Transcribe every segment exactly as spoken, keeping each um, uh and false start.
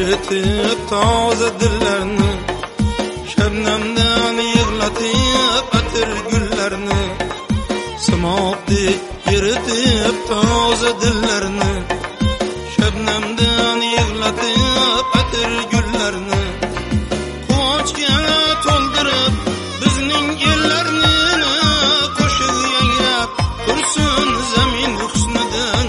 eritip toza dillarni, shabnamdan yig'latib atir gullarni, simoqdek eritip toza dillarni, shabnamdan yig'latib atir gullarni, quvonchga to'ldirib bizning ellarni, qo'shiq yangrab tursin zamin husnidan.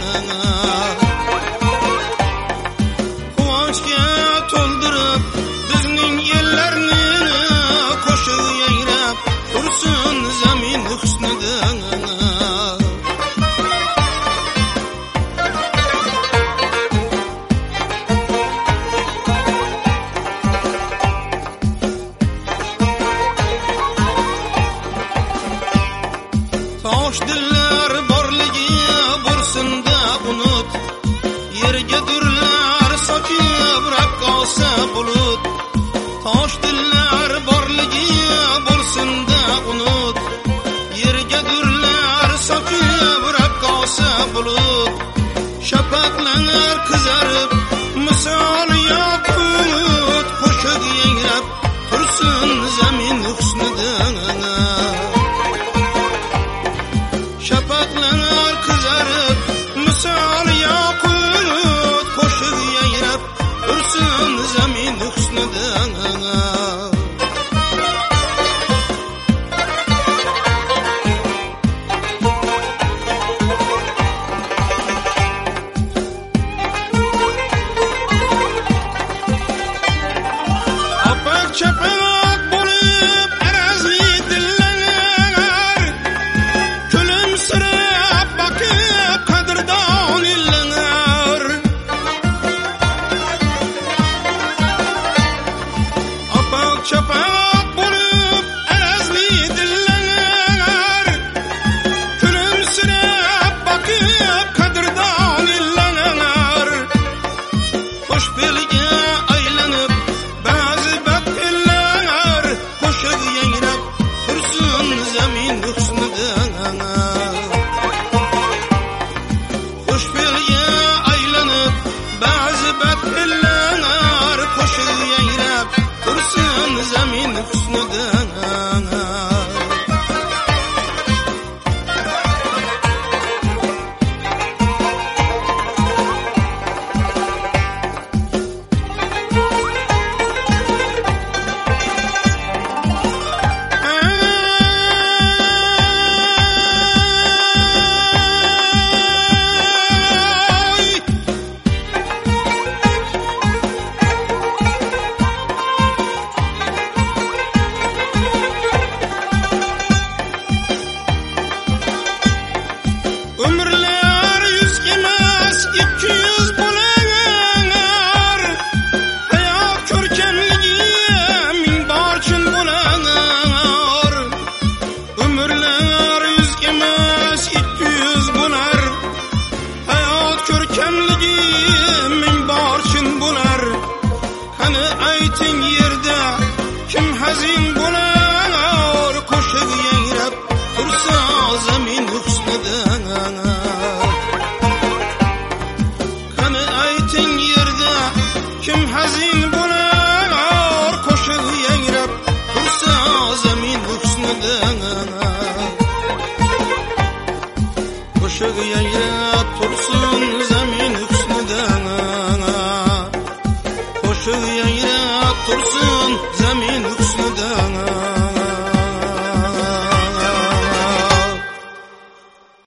Quvonchga to'ldirib bizning ellarni, qo'shiq yangrab tursin zamin husnidan. Tosh dillar borligi bo'lsin-da unut, yerga durlar sochib raqqosa bulut. Tosh dillar borligi bo'lsin-da unut, yerga durlar sochib raqqosa bulut. Shafaqlanar qizarib misol yoqut, qo'shiq yangrab tursin zamin husnidan. Shafaqlanar qizarib misol yoqut, qo'shiq yangrab tursin zamin husnidan. Apak-chapak bo'lib arazli dillar, kulimsirab bakib qadrdon illar. Apak-chapak bo'lib arazli dillar, kulimsirab bakib qadrdon illar. Qo'sh belga aylanib ba'zi bakillar, qo'shiq yangrab tursin zamin husnidan. Qo'sh belga aylanib ba'zi bakillar, qo'shiq yangrab tursin zamin husnidan. Umrlar yuz emas ikki yuz bo'lar, hayot ko'rkamligi ming borchin bo'lar. Umrlar yuz emas ikki yuz bo'lar, hayot ko'rkamligi ming borchin bo'lar. Qani ayting yerda kim hazin bo'lar, qo'shiq yangrab tursa zamin husnidan. Qani ayting yerda kim hazin bo'lar, qo'shiq yangrab tursa zamin husnidan. Qo'shiq yangrab tursin zamin husnidan. Qo'shiq yangrab tursin zamin husnidan.